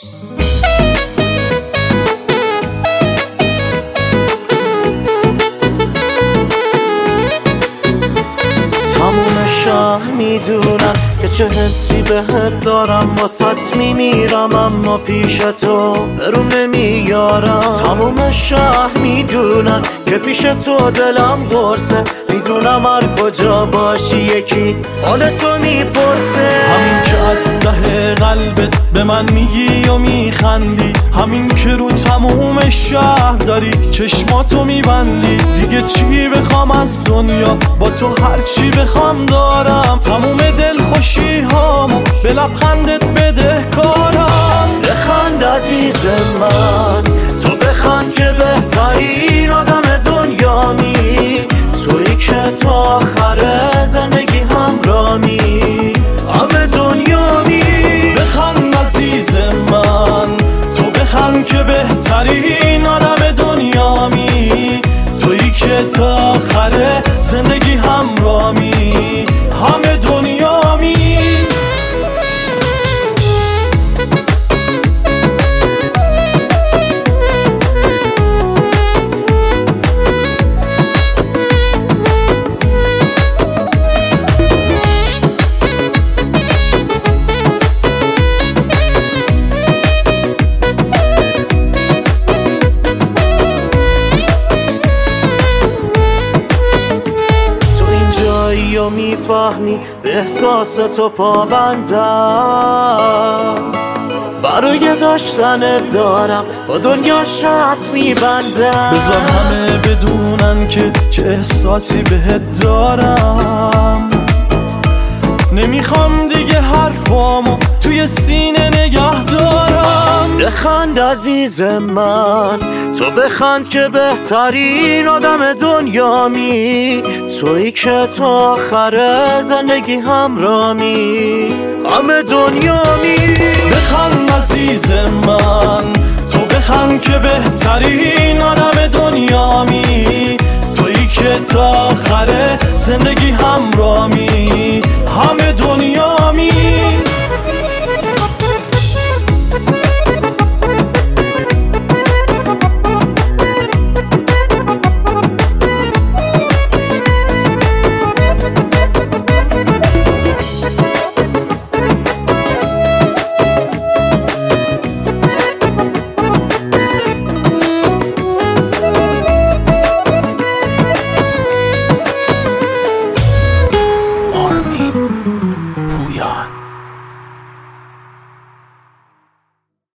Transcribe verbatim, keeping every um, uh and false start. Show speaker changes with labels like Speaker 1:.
Speaker 1: تموم شهر میدونن که چه حسی بهت دارم، واسط میمیرم اما پیش تو برون نمیارم. تموم شهر میدونن که پیش تو دلم قرصه، میدونم هر کجا باشی یکی حال تو میپرسه.
Speaker 2: همین که از ته قلبت به من میگی و میخندی، همین که رو تموم شهر داری چشماتو میبندی، دیگه چی بخوام از دنیا، با تو هر چی بخوام دارم. تموم دل خوشی هامو به لبخندت بده کارم.
Speaker 1: بخند عزیز من، تو بخند که بهترین آدم دنیامی، تویی که تا آخر زندگی همرامی همه دنیامی.
Speaker 2: بخند عزیز من، تو بخند که بهترین آدم دنیامی، تویی که تا آخر زندگی همرامی همه دنیامی.
Speaker 1: یا میفهمی به احساس تو پابندم، برای داشتنت دارم با دنیا شرط میبندم.
Speaker 2: بذار همه بدونن که چه احساسی بهت دارم، نمیخوام دیگه حرفامو توی سینه نگه دارم.
Speaker 1: بخند عزیز من، تو بخند که بهترین آدم دنیامی، تویی که تا آخر زندگی همرامی همه دنیامی.
Speaker 2: بخند عزیز من، تو بخند که بهترین آدم دنیامی، تویی که تا آخر زندگی همرامی همه